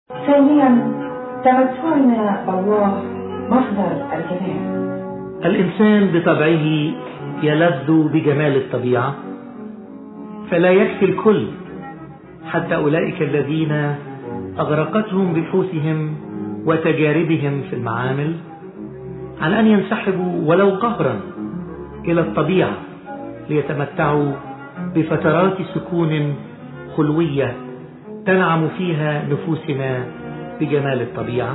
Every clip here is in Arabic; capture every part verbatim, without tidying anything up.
ثانيا، تمتعنا بالله مصدر الجمال. الإنسان بطبعه يلذ بجمال الطبيعة، فلا يكفي الكل حتى أولئك الذين أغرقتهم بحوثهم وتجاربهم في المعامل عن أن ينسحبوا ولو قهرا إلى الطبيعة ليتمتعوا بفترات سكون خلوية تنعم فيها نفوسنا بجمال الطبيعة.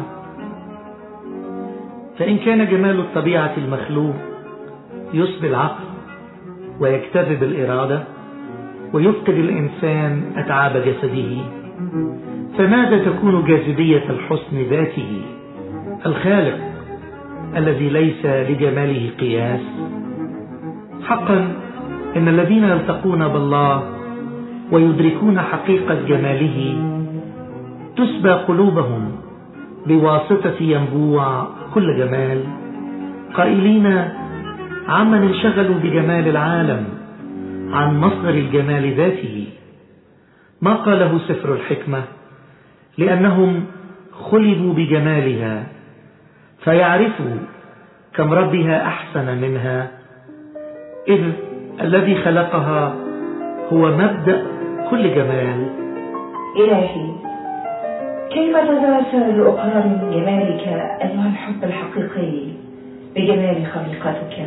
فإن كان جمال الطبيعة المخلوق يصبي العقل ويكتذب الإرادة ويفقد الإنسان أتعاب جسده، فماذا تكون جاذبية الحسن ذاته الخالق الذي ليس لجماله قياس؟ حقا إن الذين يلتقون بالله ويدركون حقيقة جماله تسبى قلوبهم بواسطة ينبوع كل جمال، قائلين عمن انشغلوا بجمال العالم عن مصدر الجمال ذاته. ما قاله سفر الحكمة: لأنهم خلبوا بجمالها فيعرفوا كم ربها أحسن منها، إذ الذي خلقها هو مبدأ كل جمال. إلهي، كيف تتواصل لأقارن جمالك أيها الحب الحقيقي بجمال خليقتك؟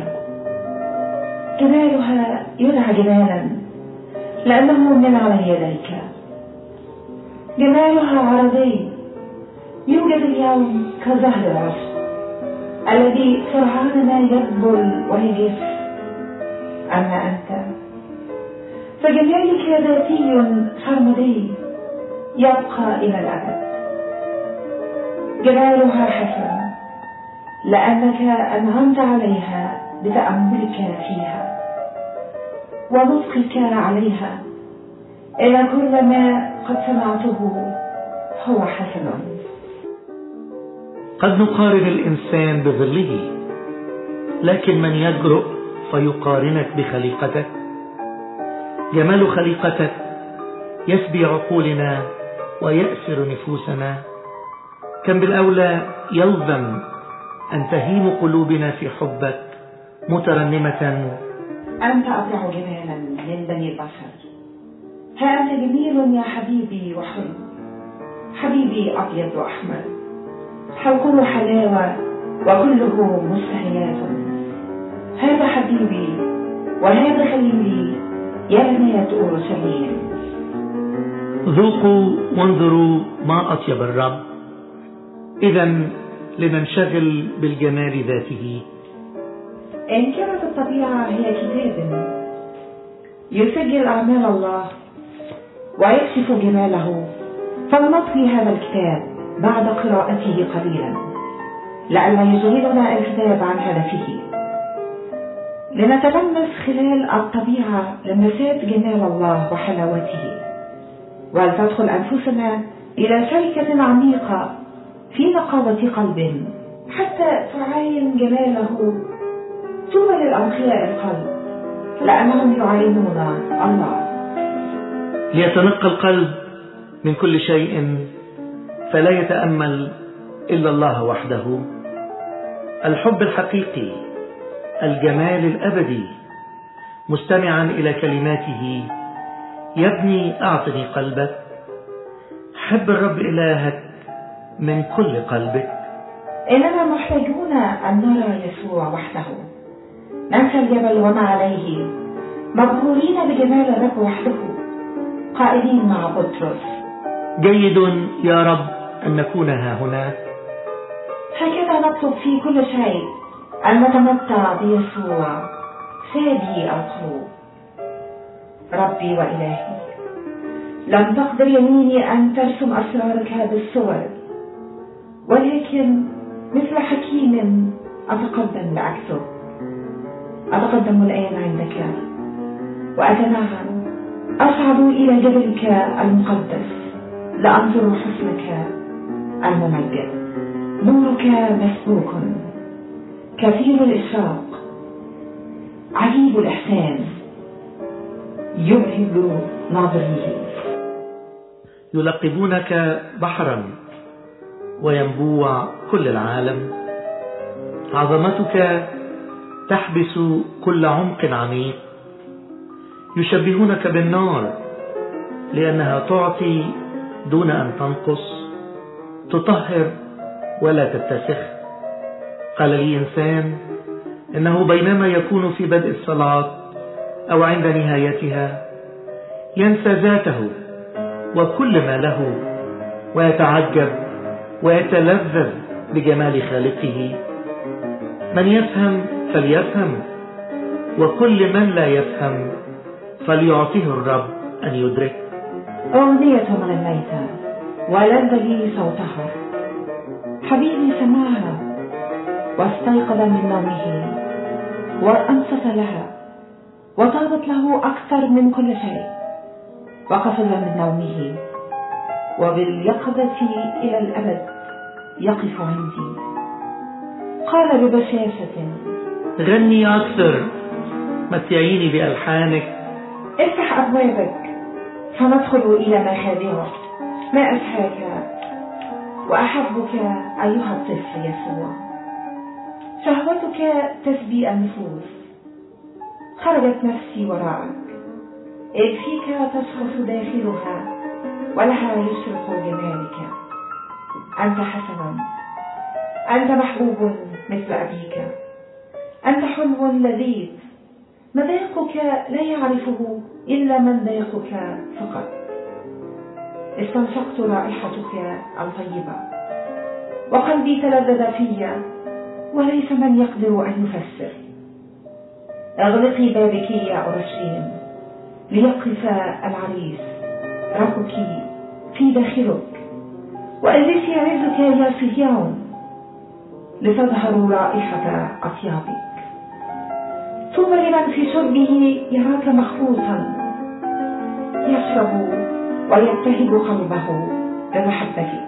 جمالها يدعى جمالا لأنه من على يديك. جمالها عرضي يوجد اليوم كزهر العشب الذي سرعان ما يذبل ويجف. أما أنت فجمالك ذاتي سرمدي يبقى إلى الأبد. جمالها حسن لأنك أنعمت عليها بتأملك فيها ونطقك عليها، إن كل ما قد سمعته هو حسن. قد نقارن الإنسان بظله، لكن من يجرؤ فيقارنك بخليقتك؟ جمال خليقتك يسبي عقولنا ويأسر نفوسنا. كم بالأولى يلزم أن تهيم قلوبنا في حبك مترنمة: أنت أبرع جمالا من بني البشر. ها أنت جميل يا حبيبي وحلو، حبيبي أبيض وأحمر، حلقه حلاوة وكله مشتهيات. هذا حبيبي وهذا خليلي يا بنات أورشليم. ذوقوا وانظروا ما أطيب الرب. إذن لننشغل بالجمال ذاته. إن كانت الطبيعة هي كتاب يسجل أعمال الله ويكشف جماله، فلنطوي هذا الكتاب بعد قراءته قليلا لئلا يشغلنا الكتاب عن هدفه. لنتلمس خلال الطبيعة لمسات جمال الله وحلاوته، ولتدخل أنفسنا إلى شركة عميقة في نقاوة قلب حتى تعاين جماله. طوبى للأنقياء القلب لأنهم يعاينون الله. ليتنقى القلب من كل شيء فلا يتأمل إلا الله وحده. الحب الحقيقي، الجمال الأبدي، مستمعا إلى كلماته: يا ابني أعطني قلبك. حب الرب إلهك من كل قلبك. إننا محتاجون أن نرى يسوع وحده، ننسى الجبل وما عليه، مبهورين بجمال الرب وحده، قائلين مع بطرس: جيد يا رب أن نكون ها هنا. هكذا نطلب في كل شيء أن نتمتع بيسوع سادي القلوب. ربي وإلهي، لم تقدر يميني أن ترسم أسرارك بالصور، ولكن مثل حكيم أتقدم لأكتب. أتقدم الآن عندك وأتنعم، أصعد إلى جبلك المقدس لأنظر حسنك الممجد. نورك مسبوك كثير الإشراق، عجيب الإحسان، يبهج ناظريه. يلقبونك بحرا وينبوع كل العالم. عظمتك تحبس كل عمق عميق. يشبهونك بالنار لأنها تعطي دون أن تنقص، تطهر ولا تتسخ. قال لي إنسان إنه بينما يكون في بدء الصلاة أو عند نهايتها ينسى ذاته وكل ما له، ويتعجب ويتلذذ بجمال خالقه. من يفهم فليفهم، وكل من لا يفهم فليعطيه الرب أن يدرك. أغنية من الميتة ولذ لي صوتها، حبيبي سمعها واستيقظ من نومه وأنصت لها، وطابت له أكثر من كل شيء، وقفز من نومه وباليقظة إلى الأبد يقف عندي. قال ببشاشة: غني أكثر، متعيني بألحانك. افتح أبوابك فندخل إلى مخادعك. ما أسعاك وأحبك أيها الطفل يسوع. شهوتك تسبي النفوس، خرجت نفسي وراءك، إذ فيك تشخص داخلها ولها يشرق جمالك. أنت حسن، أنت محبوب مثل أبيك، أنت حلو لذيذ، مذاقك لا يعرفه إلا من ذاقك فقط. استنشقت رائحتك الطيبة وقلبي تلذذ فيا، وليس من يقدر أن يفسر. اغلقي بابك يا أورشليم ليقف العريس ربك في داخلك، وألبسي عزك يا صهيون لتظهر رائحة أطيابك. طوبى لمن في شربه يراك مخلوطا، يشرب ويبتهج قلبه بمحبتك.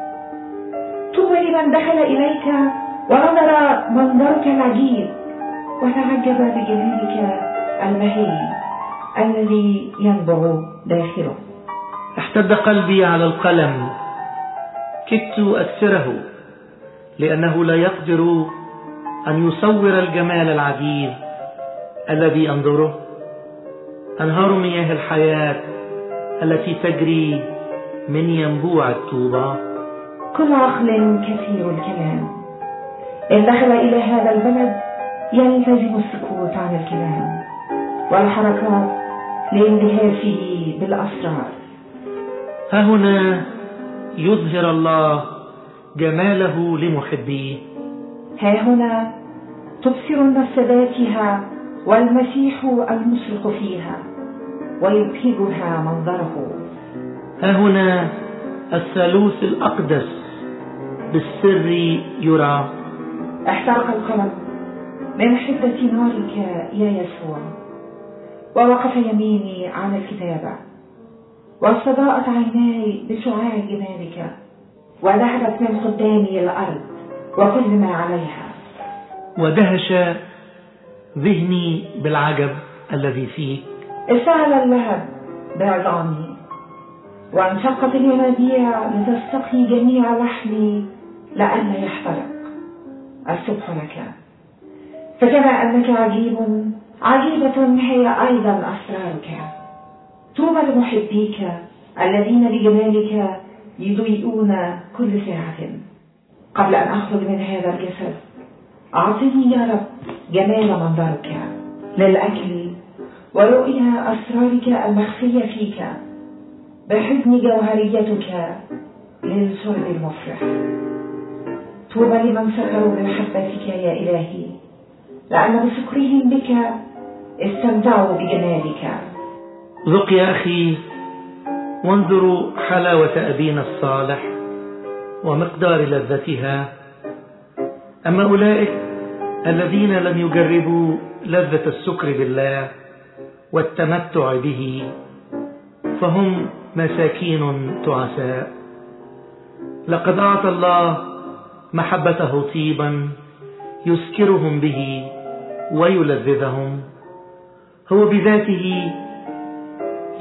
طوبى لمن دخل إليك ونظر منظرك العجيب وتعجب بجمالك المهي الذي ينبع داخله. احتد قلبي على القلم، كدت أكسره، لأنه لا يقدر أن يصور الجمال العجيب الذي أنظره. أنهار مياه الحياة التي تجري من ينبوع الطوبة. كل عقل كثير الكلام إن دخل إلى هذا البلد يلتزم السكوت عن الكلام والحركات لاندهاشه بالأسرار. ها هنا يظهر الله جماله لمحبيه. ها هنا تبصر النفس ذاتها والمسيح المشرق فيها ويبهجها منظره. ها هنا الثالوث الأقدس بالسر يرى. احترق القلب من حدة نارك يا يسوع، ووقف يميني عن الكتابة، واستضاءت عيناي بشعاع جمالك، وذهبت من قدامي الأرض وكل ما عليها. ودهش ذهني بالعجب الذي فيك. اشتعل اللهب بعظامي، وانشقت الينابيع لتستقي جميع لحمي لئلا يحترق. الصبح لك، فكما أنك عجيب عجيبة هي أيضا أسرارك. طوبى لمحبيك الذين بجمالك يضيئون كل ساعة. قبل أن أخرج من هذا الجسد أعطني يا رب جمال منظرك للأكل ورؤيا أسرارك المخفية فيك، بحزن جوهريتك للشرب المفرح. طوبى لمن سكروا بمحبتك يا إلهي، لأن بسكرهم بك استمتعوا بجمالك. ذق يا أخي وانظروا حلاوة أبينا الصالح ومقدار لذتها. أما أولئك الذين لم يجربوا لذة السكر بالله والتمتع به فهم مساكين تعساء. لقد أعطى الله محبته طيبا يسكرهم به ويلذذهم. هو بذاته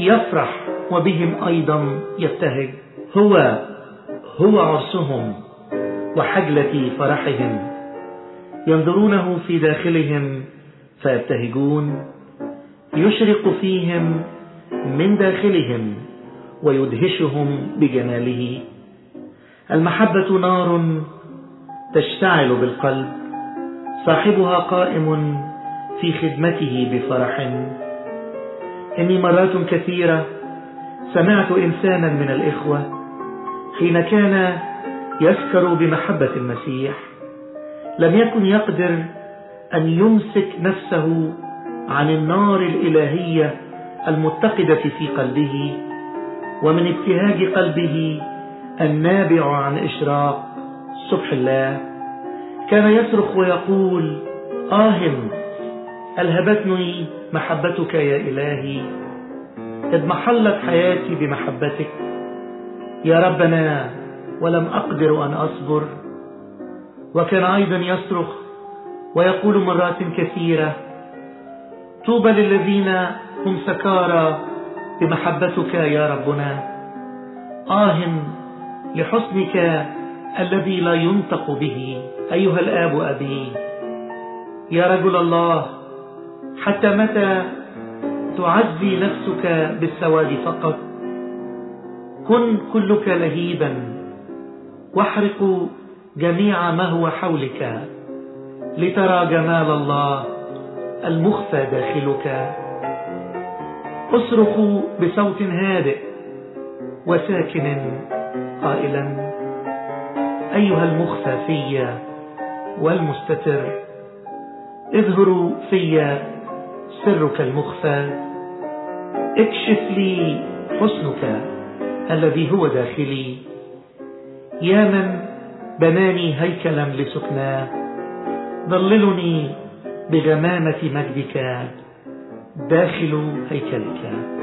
يفرح وبهم أيضا يبتهج. هو هو عرسهم وحجلة فرحهم، ينظرونه في داخلهم فيبتهجون، يشرق فيهم من داخلهم ويدهشهم بجماله. المحبة نار تشتعل بالقلب، صاحبها قائم في خدمته بفرح. إني مرات كثيرة سمعت إنسانا من الإخوة حين كان يسكر بمحبة المسيح لم يكن يقدر أن يمسك نفسه عن النار الإلهية المتقدة في قلبه، ومن ابتهاج قلبه النابع عن إشراق صبح الله كان يصرخ ويقول: آه ألهبتني محبتك يا إلهي، إذ محلت حياتي بمحبتك يا ربنا ولم أقدر أن أصبر. وكان أيضا يصرخ ويقول مرات كثيرة: طوبى للذين هم سكارى بمحبتك يا ربنا، آه لحسنك الذي لا ينطق به. أيها الآب أبي، يا رجل الله، حتى متى تعزي نفسك بالسواد فقط؟ كن كلك لهيبا واحرق جميع ما هو حولك لترى جمال الله المخفى داخلك. اصرخ بصوت هادئ وساكن قائلا: أيها المخفى في والمستتر، اظهر في سرك المخفى، اكشف لي حسنك الذي هو داخلي. يا من بناني هيكلا لسكناه، ظللني بغمامة مجدك داخل هيكلك.